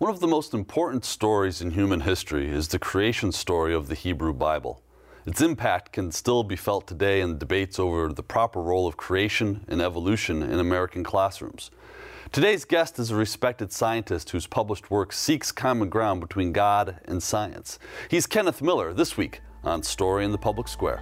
One of the most important stories in human history is the creation story of the Hebrew Bible. Its impact can still be felt today in debates over the proper role of creation and evolution in American classrooms. Today's guest is a respected scientist whose published work seeks common ground between God and science. He's Kenneth Miller, this week on Story in the Public Square.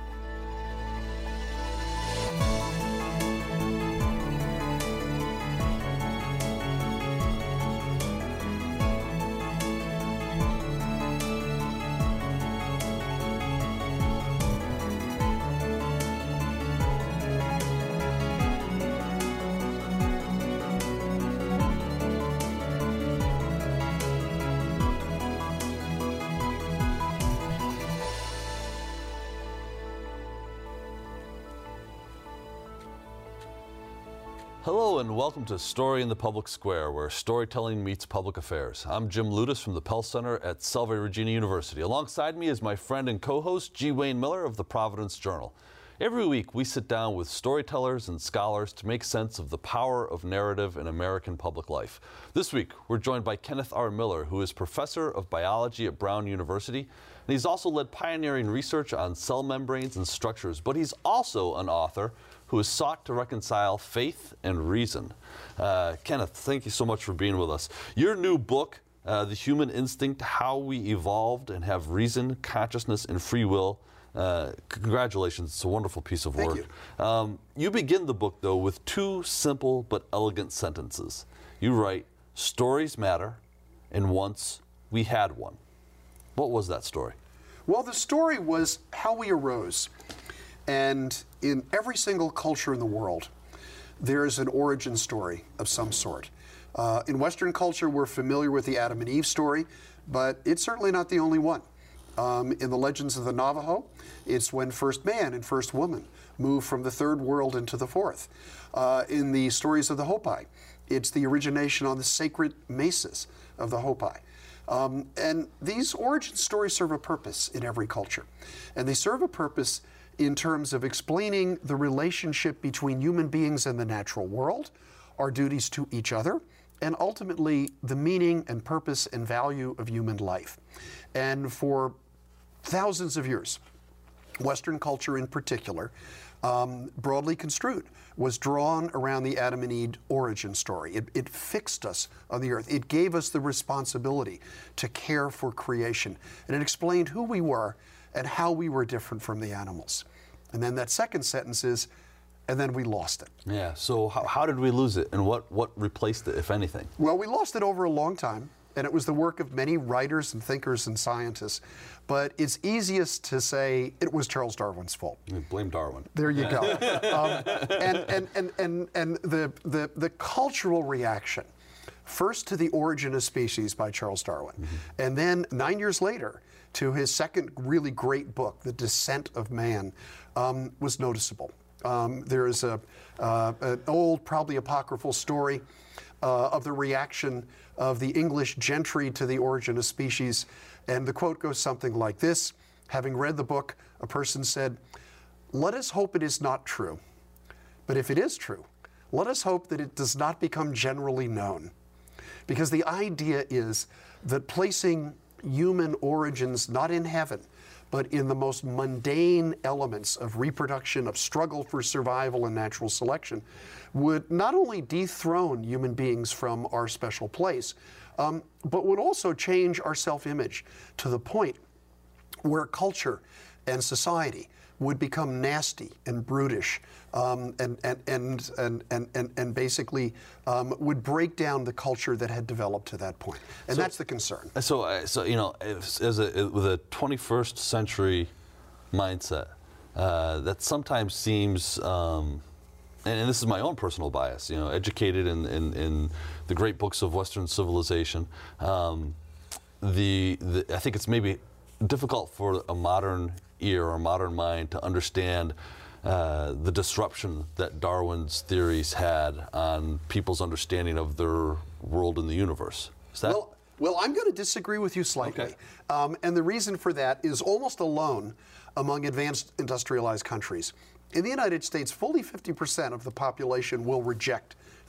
Hello and welcome to Story in the Public Square, where storytelling meets public affairs. I'm Jim Ludas from the Pell Center at Salve Regina University. Alongside me is my friend and co-host G. Wayne Miller of the Providence Journal. Every week we sit down with storytellers and scholars to make sense of the power of narrative in American public life. This week we're joined by Kenneth R. Miller, who is professor of biology at Brown University, and he's also led pioneering research on cell membranes and structures, but he's also an author who has sought to reconcile faith and reason. Kenneth, thank you so much for being with us. Your new book, The Human Instinct, How We Evolved and Have Reason, Consciousness, and Free Will, congratulations, it's a wonderful piece of work. Thank you. You begin the book, though, with two simple but elegant sentences. You write, "Stories matter, and once we had one." What was that story? Well, the story was how we arose. And in every single culture in the world, there is an origin story of some sort. In Western culture, we're familiar with the Adam and Eve story, but it's certainly not the only one. In the legends of the Navajo, it's when first man and first woman moved from the third world into the fourth. In the stories of the Hopi, it's the origination on the sacred mesas of the Hopi. And these origin stories serve a purpose in every culture. And they serve a purpose in terms of explaining the relationship between human beings and the natural world, our duties to each other, and ultimately the meaning and purpose and value of human life. And for thousands of years, Western culture in particular, broadly construed, was drawn around the Adam and Eve origin story. It fixed us on the earth. It gave us the responsibility to care for creation. And it explained who we were and how we were different from the animals. And then that second sentence is, and then we lost it. Yeah, so how did we lose it, and what replaced it, if anything? Well, we lost it over a long time, and it was the work of many writers and thinkers and scientists. But it's easiest to say it was Charles Darwin's fault. Blame Darwin. There you go. And the cultural reaction, first to The Origin of Species by Charles Darwin, and then 9 years later to his second really great book, The Descent of Man, was noticeable. There is an old, probably apocryphal story of the reaction of the English gentry to The Origin of Species, and the quote goes something like this. Having read the book, a person said, "Let us hope it is not true, but if it is true, let us hope that it does not become generally known." Because the idea is that placing human origins not in heaven, but in the most mundane elements of reproduction, of struggle for survival and natural selection, would not only dethrone human beings from our special place, but would also change our self-image to the point where culture and society would become nasty and brutish, and basically would break down the culture that had developed to that point, and that's the concern. So you know, with a 21st century mindset, that sometimes seems, and this is my own personal bias, you know, educated in the great books of Western civilization, I think it's maybe difficult for a modern ear or modern mind to understand the disruption that Darwin's theories had on people's understanding of their world in the universe. Is that? Well, I'm going to disagree with you slightly. Okay. And the reason for that is almost alone among advanced industrialized countries. In the United States, fully 50% of the population will reject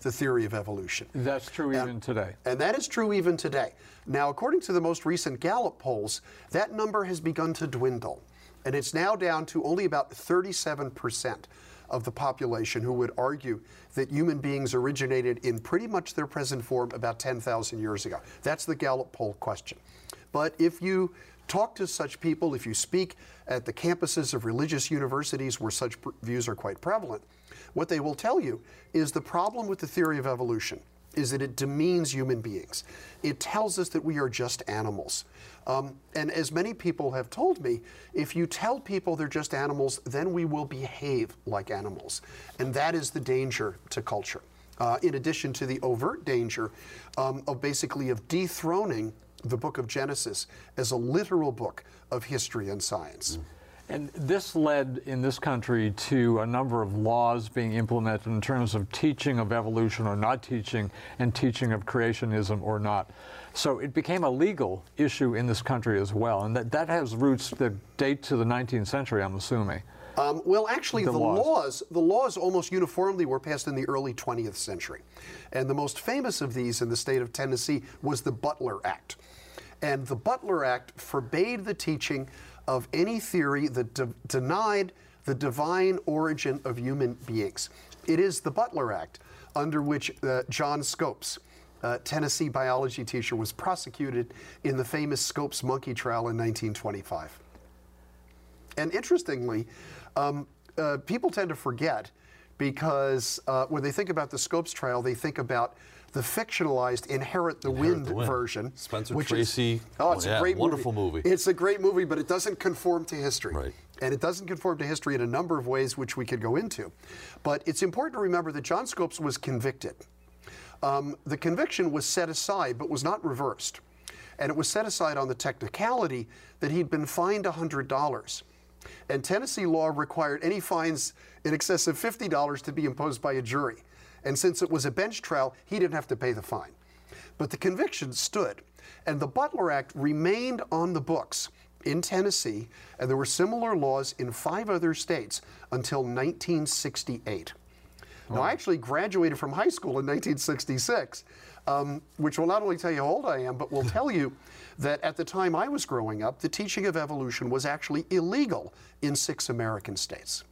the theory of evolution. That's true even today. And that is true even today. Now, according to the most recent Gallup polls, that number has begun to dwindle. And it's now down to only about 37% of the population who would argue that human beings originated in pretty much their present form about 10,000 years ago. That's the Gallup poll question. But if you talk to such people, if you speak at the campuses of religious universities where such views are quite prevalent, what they will tell you is the problem with the theory of evolution is that it demeans human beings. It tells us that we are just animals. And as many people have told me, if you tell people they're just animals, then we will behave like animals. And that is the danger to culture, in addition to the overt danger of dethroning the book of Genesis as a literal book of history and science. And this led in this country to a number of laws being implemented in terms of teaching of evolution or not teaching, and teaching of creationism or not. So it became a legal issue in this country as well, and that has roots that date to the 19th century, I'm assuming. Well, actually, the laws almost uniformly were passed in the early 20th century. And the most famous of these in the state of Tennessee was the Butler Act. And the Butler Act forbade the teaching of any theory that denied the divine origin of human beings. It is the Butler Act under which John Scopes, Tennessee biology teacher, was prosecuted in the famous Scopes monkey trial in 1925. And interestingly, people tend to forget because when they think about the Scopes trial, they think about the fictionalized Inherit the Wind version. Spencer Tracy. It's a great wonderful movie. It's a great movie, but it doesn't conform to history. Right. And it doesn't conform to history in a number of ways, which we could go into. But it's important to remember that John Scopes was convicted. The conviction was set aside, but was not reversed. And it was set aside on the technicality that he'd been fined $100. And Tennessee law required any fines in excess of $50 to be imposed by a jury. And since it was a bench trial, he didn't have to pay the fine. But the conviction stood. And the Butler Act remained on the books in Tennessee, and there were similar laws in 5 other states until 1968. Now, I actually graduated from high school in 1966, which will not only tell you how old I am, but will tell you that at the time I was growing up, the teaching of evolution was actually illegal in 6 American states.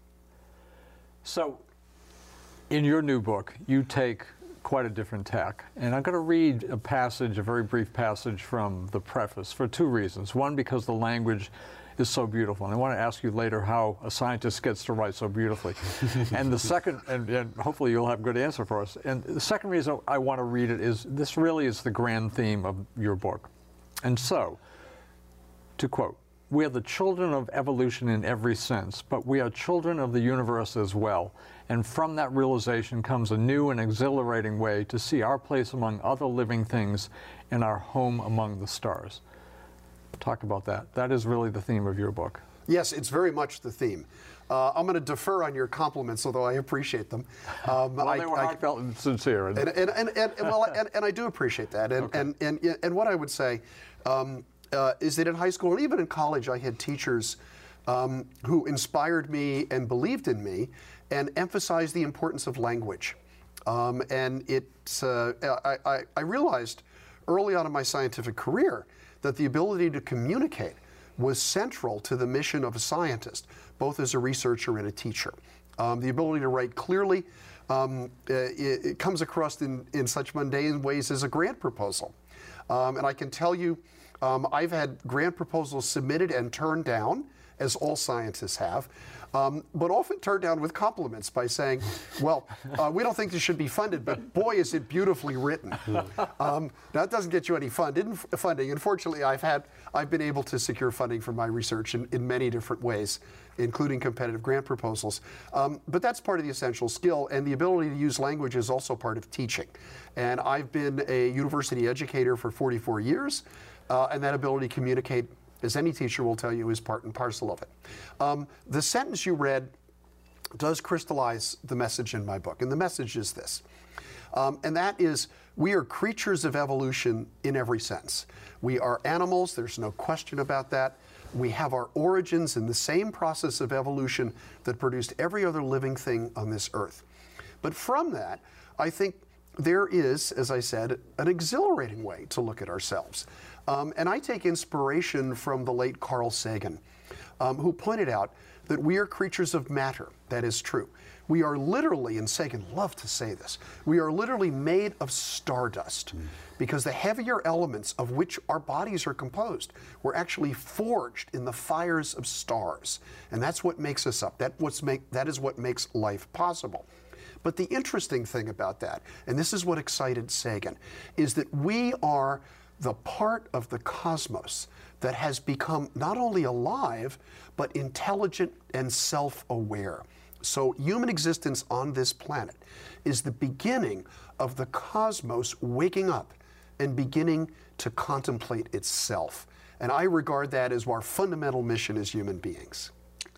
So, in your new book, you take quite a different tack. And I'm going to read a passage, a very brief passage from the preface for 2 reasons. One, because the language is so beautiful. And I want to ask you later how a scientist gets to write so beautifully. And the second, and hopefully you'll have a good answer for us. And the second reason I want to read it is this really is the grand theme of your book. And so, to quote, "We are the children of evolution in every sense, but we are children of the universe as well. And from that realization comes a new and exhilarating way to see our place among other living things and our home among the stars." Talk about that. That is really the theme of your book. Yes, it's very much the theme. I'm going to defer on your compliments, although I appreciate them. Well, they were heartfelt and sincere. And I do appreciate that. And what I would say is that in high school and even in college, I had teachers who inspired me and believed in me and emphasized the importance of language. I realized early on in my scientific career that the ability to communicate was central to the mission of a scientist, both as a researcher and a teacher. The ability to write clearly, it comes across in such mundane ways as a grant proposal. And I can tell you, I've had grant proposals submitted and turned down, as all scientists have, but often turned down with compliments by saying, well, we don't think this should be funded, but boy, is it beautifully written. Now, that doesn't get you any funding. Unfortunately, I've been able to secure funding for my research in many different ways, including competitive grant proposals. But that's part of the essential skill, and the ability to use language is also part of teaching. And I've been a university educator for 44 years, and that ability to communicate, as any teacher will tell you, is part and parcel of it. The sentence you read does crystallize the message in my book, and the message is this. And that is, we are creatures of evolution in every sense. We are animals, there's no question about that. We have our origins in the same process of evolution that produced every other living thing on this earth. But from that, I think there is, as I said, an exhilarating way to look at ourselves. And I take inspiration from the late Carl Sagan, who pointed out that we are creatures of matter. That is true. We are literally, and Sagan loved to say this, we are literally made of stardust because the heavier elements of which our bodies are composed were actually forged in the fires of stars. And that's what makes us up. That is what makes life possible. But the interesting thing about that, and this is what excited Sagan, is that we are the part of the cosmos that has become not only alive, but intelligent and self-aware. So human existence on this planet is the beginning of the cosmos waking up and beginning to contemplate itself. And I regard that as our fundamental mission as human beings.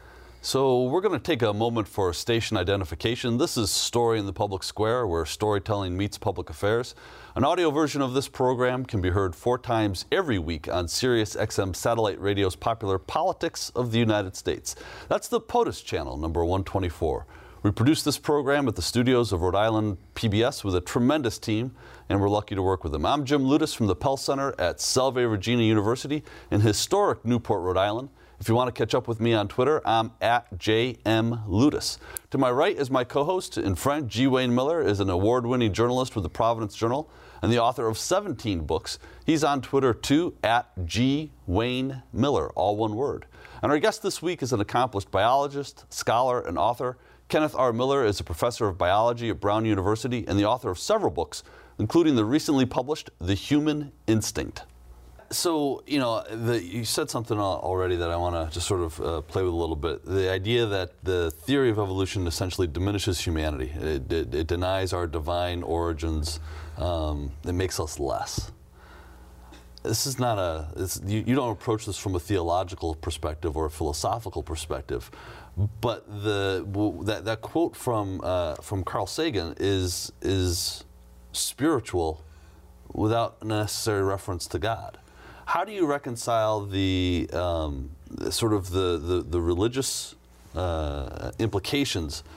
So we're going to take a moment for station identification. This is Story in the Public Square, where storytelling meets public affairs. An audio version of this program can be heard 4 times every week on Sirius XM Satellite Radio's popular Politics of the United States. That's the POTUS channel, number 124. We produce this program at the studios of Rhode Island PBS with a tremendous team, and we're lucky to work with them. I'm Jim Ludes from the Pell Center at Salve Regina University in historic Newport, Rhode Island. If you want to catch up with me on Twitter, I'm at JMLudes. To my right is my co-host and friend, G. Wayne Miller, is an award-winning journalist with the Providence Journal and the author of 17 books. He's on Twitter too, at G. Wayne Miller, all one word. And our guest this week is an accomplished biologist, scholar, and author. Kenneth R. Miller is a professor of biology at Brown University and the author of several books, including the recently published The Human Instinct. So, you know, you said something already that I want to just sort of play with a little bit. The idea that the theory of evolution essentially diminishes humanity. It denies our divine origins. It makes us less. This is not you don't approach this from a theological perspective or a philosophical perspective. But that quote from Carl Sagan is spiritual without necessary reference to God. How do you reconcile the sort of the religious implications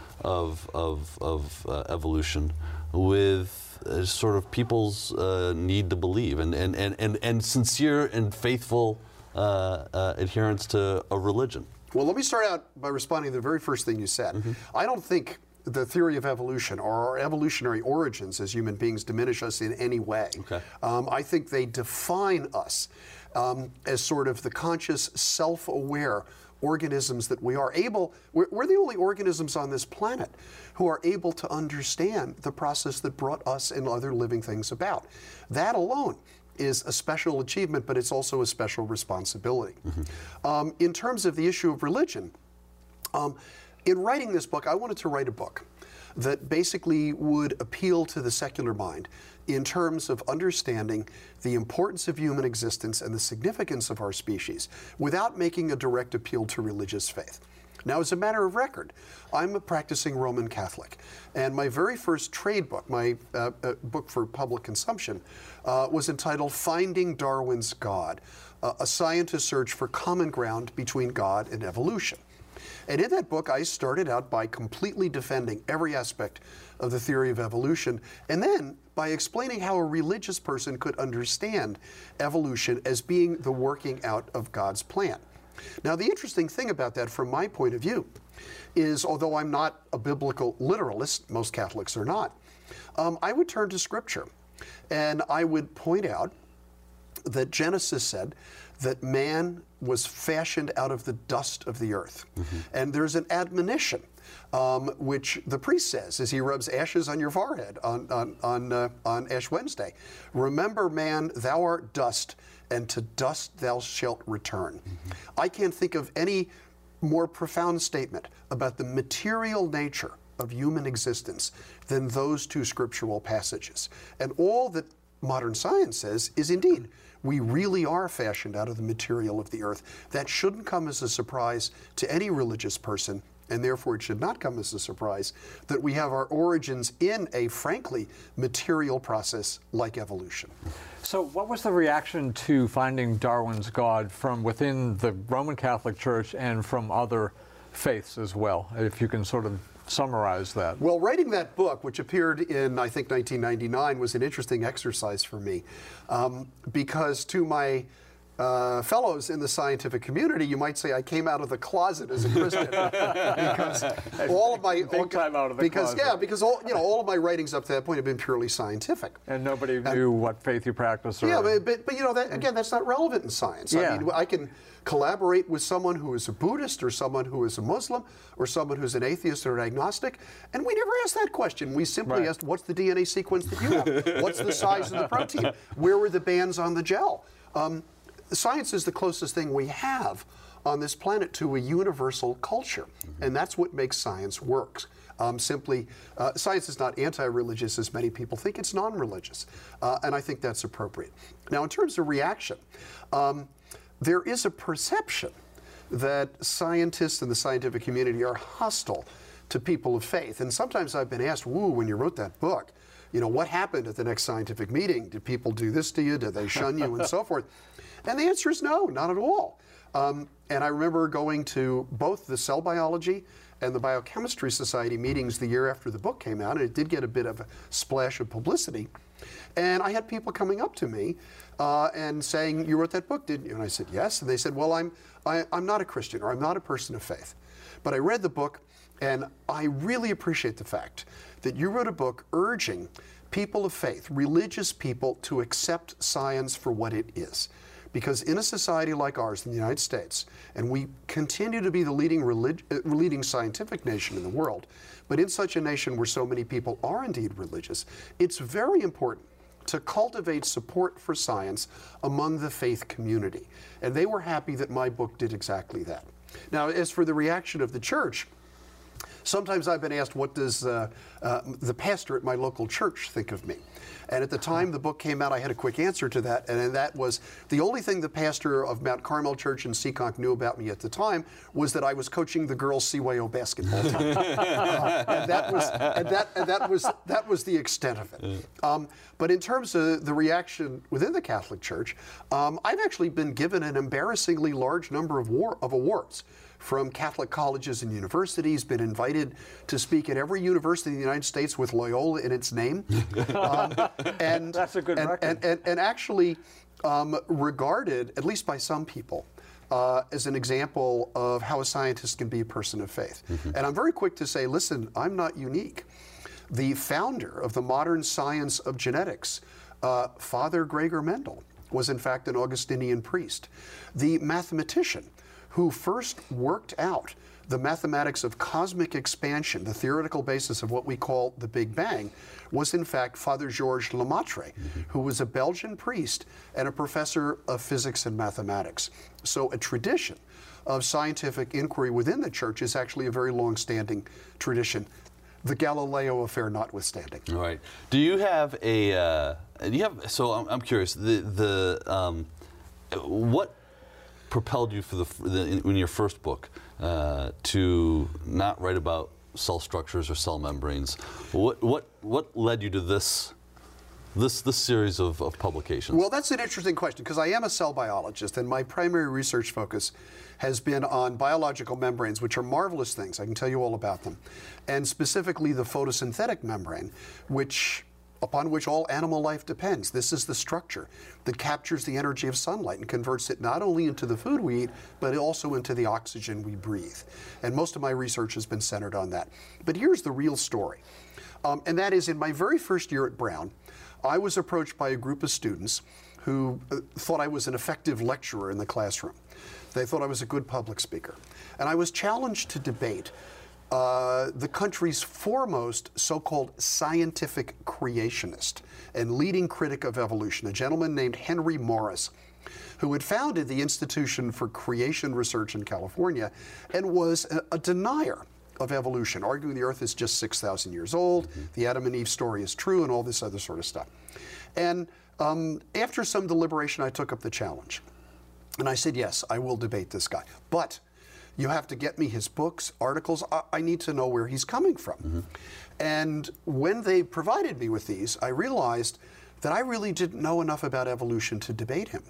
of evolution with sort of people's need to believe and sincere and faithful adherence to a religion? Well, let me start out by responding to the very first thing you said. I don't think the theory of evolution or our evolutionary origins as human beings diminish us in any way. Okay. I think they define us as sort of the conscious, self-aware organisms that we are able. We're the only organisms on this planet who are able to understand the process that brought us and other living things about. That alone is a special achievement, but it's also a special responsibility. In terms of the issue of religion, in writing this book, I wanted to write a book that basically would appeal to the secular mind in terms of understanding the importance of human existence and the significance of our species without making a direct appeal to religious faith. Now, as a matter of record, I'm a practicing Roman Catholic, and my very first trade book, my book for public consumption, was entitled Finding Darwin's God, a scientist's search for common ground between God and evolution. And in that book, I started out by completely defending every aspect of the theory of evolution, and then by explaining how a religious person could understand evolution as being the working out of God's plan. Now, the interesting thing about that, from my point of view, is although I'm not a biblical literalist, most Catholics are not, I would turn to Scripture, and I would point out that Genesis said that man was fashioned out of the dust of the earth. And there's an admonition, which the priest says as he rubs ashes on your forehead on Ash Wednesday. Remember, man, thou art dust, and to dust thou shalt return. I can't think of any more profound statement about the material nature of human existence than those two scriptural passages. And all that modern science says is indeed, we really are fashioned out of the material of the earth. That shouldn't come as a surprise to any religious person, and therefore it should not come as a surprise that we have our origins in a, frankly, material process like evolution. So what was the reaction to Finding Darwin's God from within the Roman Catholic Church and from other faiths as well? If you can sort of summarize that. Well, writing that book, which appeared in, I think, 1999, was an interesting exercise for me, because to my fellows in the scientific community, you might say I came out of the closet as a Christian, because all of my Big time out of the closet. Yeah, because all of my writings up to that point have been purely scientific. And nobody knew what faith you practice. Or, Yeah, but that, again, that's not relevant in science. Yeah. I mean, I can collaborate with someone who is a Buddhist, or someone who is a Muslim, or someone who's an atheist or an agnostic, and we never asked that question. We simply asked, what's the DNA sequence that you have? What's the size of the protein? Where were the bands on the gel? Science is the closest thing we have on this planet to a universal culture, and that's what makes science work. Science is not anti-religious as many people think. It's non-religious, and I think that's appropriate. Now, in terms of reaction, there is a perception that scientists in the scientific community are hostile to people of faith, and sometimes I've been asked, "Woo, when you wrote that book, what happened at the next scientific meeting? Did people do this to you? Did they shun you, and so forth?" And the answer is no, not at all. And I remember going to both the Cell Biology and the Biochemistry Society meetings the year after the book came out, and it did get a bit of a splash of publicity. And I had people coming up to me and saying, "You wrote that book, didn't you?" And I said, "Yes." And they said, "Well, I'm not a Christian, or I'm not a person of faith. But I read the book, and I really appreciate the fact that you wrote a book urging people of faith, religious people, to accept science for what it is. Because in a society like ours in the United States, and we continue to be the leading scientific nation in the world, but in such a nation where so many people are indeed religious, it's very important to cultivate support for science among the faith community." And they were happy that my book did exactly that. Now, as for the reaction of the church, sometimes I've been asked, what does the pastor at my local church think of me? And at the time the book came out, I had a quick answer to that, and that was the only thing the pastor of Mount Carmel Church in Seekonk knew about me at the time was that I was coaching the girls' CYO basketball team. And that was the extent of it. But in terms of the reaction within the Catholic Church, I've actually been given an embarrassingly large number of awards from Catholic colleges and universities, been invited to speak at every university in the United States with Loyola in its name. And that's a good record. And actually regarded, at least by some people, as an example of how a scientist can be a person of faith. And I'm very quick to say, listen, I'm not unique. The founder of the modern science of genetics, Father Gregor Mendel, was in fact an Augustinian priest. The mathematician who first worked out the mathematics of cosmic expansion, the theoretical basis of what we call the Big Bang, was in fact Father Georges Lemaitre, who was a Belgian priest and a professor of physics and mathematics. So a tradition of scientific inquiry within the church is actually a very long-standing tradition, the Galileo affair notwithstanding. All right. Do you have a, so I'm curious, what propelled you in your first book to not write about cell structures or cell membranes? What led you to this series of publications? Well, that's an interesting question, because I am a cell biologist, and my primary research focus has been on biological membranes, which are marvelous things. I can tell you all about them. And specifically the photosynthetic membrane, upon which all animal life depends. This is the structure that captures the energy of sunlight and converts it not only into the food we eat, but also into the oxygen we breathe. And most of my research has been centered on that. But here's the real story. And that is, in my very first year at Brown, I was approached by a group of students who thought I was an effective lecturer in the classroom. They thought I was a good public speaker. And I was challenged to debate the country's foremost so-called scientific creationist and leading critic of evolution, a gentleman named Henry Morris, who had founded the Institution for Creation Research in California and was a denier of evolution, arguing the Earth is just 6,000 years old, the Adam and Eve story is true, and all this other sort of stuff. And after some deliberation, I took up the challenge. And I said, yes, I will debate this guy. But you have to get me his books, articles. I need to know where he's coming from. And when they provided me with these, I realized that I really didn't know enough about evolution to debate him.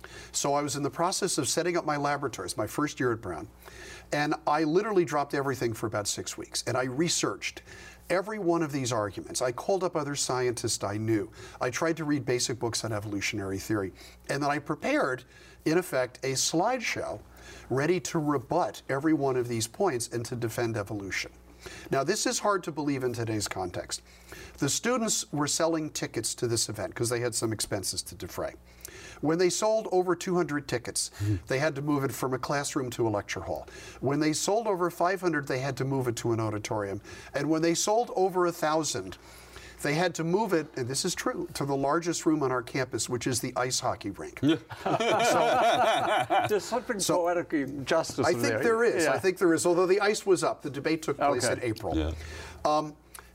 So I was in the process of setting up my laboratories, my first year at Brown, and I literally dropped everything for about 6 weeks, and I researched every one of these arguments. I called up other scientists I knew. I tried to read basic books on evolutionary theory, and then I prepared, in effect, a slideshow ready to rebut every one of these points and to defend evolution. Now, this is hard to believe in today's context. The students were selling tickets to this event because they had some expenses to defray. When they sold over 200 tickets, they had to move it from a classroom to a lecture hall. When they sold over 500, they had to move it to an auditorium. And when they sold over 1,000, they had to move it, and this is true, to the largest room on our campus, which is the ice hockey rink. There's something poetic justice I think there is. Yeah. I think there is. Although the ice was up, the debate took place in April. Yeah.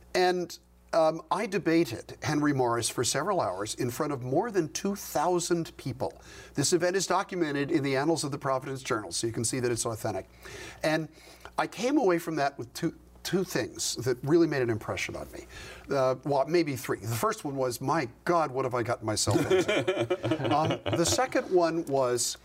I debated Henry Morris for several hours in front of more than 2,000 people. This event is documented in the Annals of the Providence Journal, so you can see that it's authentic. And I came away from that with two things that really made an impression on me. Well, maybe three. The first one was, my God, what have I gotten myself into? The second one was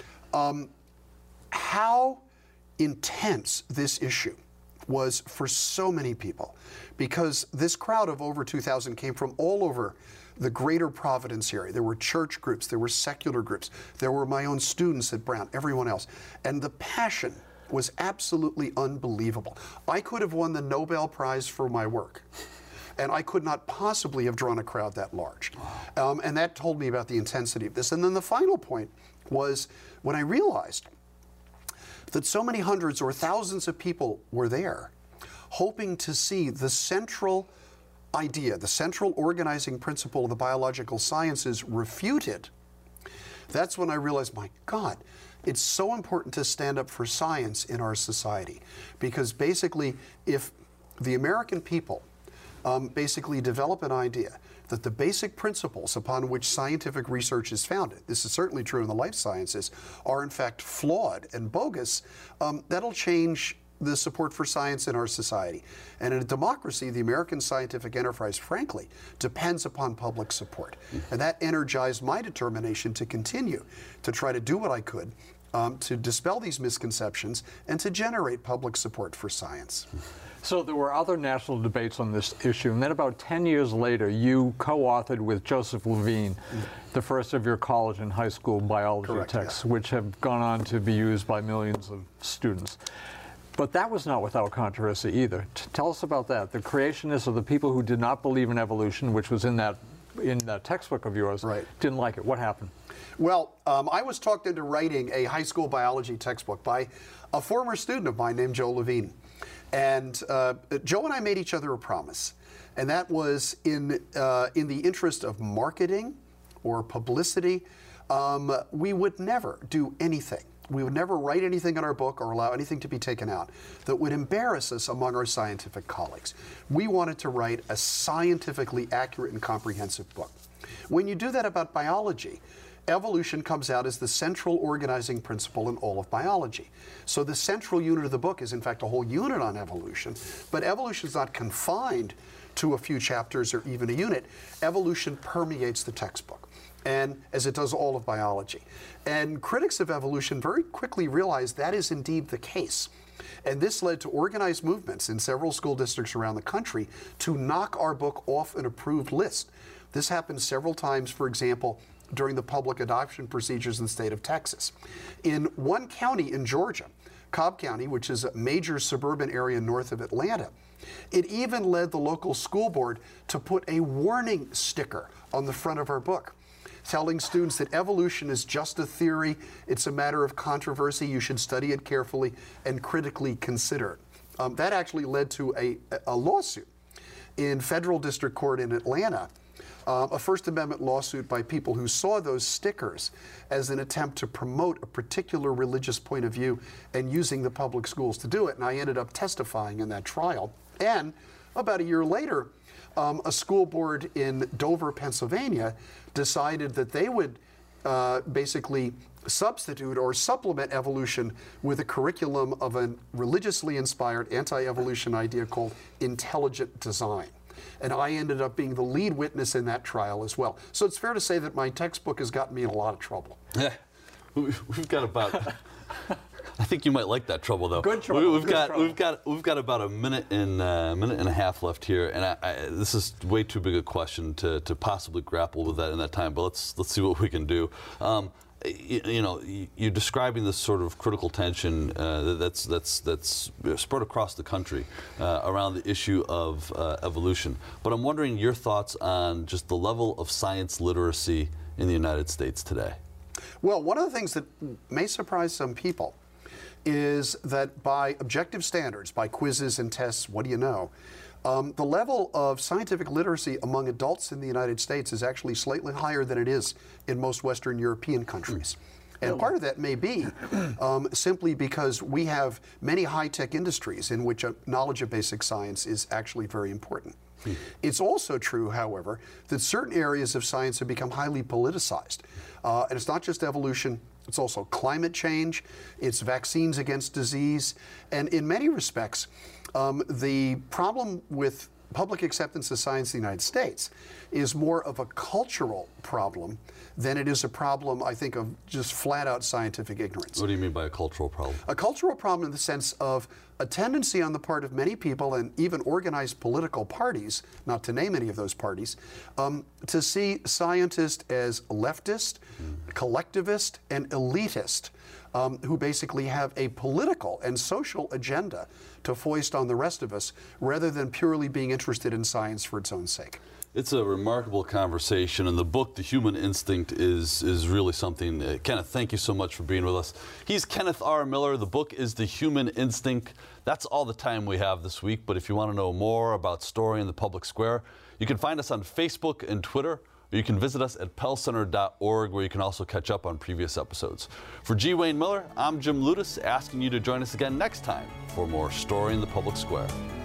how intense this issue was for so many people, because this crowd of over 2,000 came from all over the greater Providence area. There were church groups, there were secular groups, there were my own students at Brown, everyone else. And the passion was absolutely unbelievable. I could have won the Nobel Prize for my work, and I could not possibly have drawn a crowd that large. And that told me about the intensity of this. And then the final point was when I realized that so many hundreds or thousands of people were there, hoping to see the central idea, the central organizing principle of the biological sciences refuted. That's when I realized, my God, it's so important to stand up for science in our society. Because basically, if the American people basically develop an idea that the basic principles upon which scientific research is founded, this is certainly true in the life sciences, are in fact flawed and bogus, that'll change the support for science in our society. And in a democracy, the American scientific enterprise, frankly, depends upon public support. And that energized my determination to continue to try to do what I could to dispel these misconceptions and to generate public support for science. So there were other national debates on this issue, and then about 10 years later, you co-authored with Joseph Levine the first of your college and high school biology texts, which have gone on to be used by millions of students. But that was not without controversy either. Tell us about that. The creationists, or the people who did not believe in evolution, which was in that textbook of yours, didn't like it. What happened? Well, I was talked into writing a high school biology textbook by a former student of mine named Joe Levine. And Joe and I made each other a promise, and that was in the interest of marketing or publicity, we would never do anything. We would never write anything in our book or allow anything to be taken out that would embarrass us among our scientific colleagues. We wanted to write a scientifically accurate and comprehensive book. When you do that about biology, evolution comes out as the central organizing principle in all of biology. So the central unit of the book is in fact a whole unit on evolution, but evolution is not confined to a few chapters or even a unit. Evolution permeates the textbook, and as it does all of biology. And critics of evolution very quickly realized that is indeed the case. And this led to organized movements in several school districts around the country to knock our book off an approved list. This happened several times, for example, during the public adoption procedures in the state of Texas. In one county in Georgia, Cobb County, which is a major suburban area north of Atlanta, it even led the local school board to put a warning sticker on the front of our book, telling students that evolution is just a theory, it's a matter of controversy, you should study it carefully and critically consider it. That actually led to a lawsuit in federal district court in Atlanta, a First Amendment lawsuit by people who saw those stickers as an attempt to promote a particular religious point of view and using the public schools to do it. And I ended up testifying in that trial. And about a year later, a school board in Dover, Pennsylvania, decided that they would basically substitute or supplement evolution with a curriculum of a religiously inspired anti-evolution idea called intelligent design. And I ended up being the lead witness in that trial as well. So it's fair to say that my textbook has gotten me in a lot of trouble. Yeah, we've got about. I think you might like that trouble, though. Good trouble. We've got about a minute and a half left here, and this is way too big a question to possibly grapple with that in that time. But let's see what we can do. You're describing this sort of critical tension that's spread across the country around the issue of evolution. But I'm wondering your thoughts on just the level of science literacy in the United States today. Well, one of the things that may surprise some people is that by objective standards, by quizzes and tests, what do you know? The level of scientific literacy among adults in the United States is actually slightly higher than it is in most Western European countries. And part of that may be simply because we have many high-tech industries in which a knowledge of basic science is actually very important. It's also true, however, that certain areas of science have become highly politicized. And it's not just evolution, it's also climate change, it's vaccines against disease, and in many respects, the problem with public acceptance of science in the United States is more of a cultural problem than it is a problem, I think, of just flat-out scientific ignorance. What do you mean by a cultural problem? A cultural problem in the sense of a tendency on the part of many people and even organized political parties, not to name any of those parties, to see scientists as leftist, collectivist, and elitist, who basically have a political and social agenda to foist on the rest of us, rather than purely being interested in science for its own sake. It's a remarkable conversation, and the book, The Human Instinct, is really something. Kenneth, thank you so much for being with us. He's Kenneth R. Miller. The book is The Human Instinct. That's all the time we have this week, but if you want to know more about Story in the Public Square, you can find us on Facebook and Twitter, or you can visit us at pellcenter.org, where you can also catch up on previous episodes. For G. Wayne Miller, I'm Jim Ludes, asking you to join us again next time for more Story in the Public Square.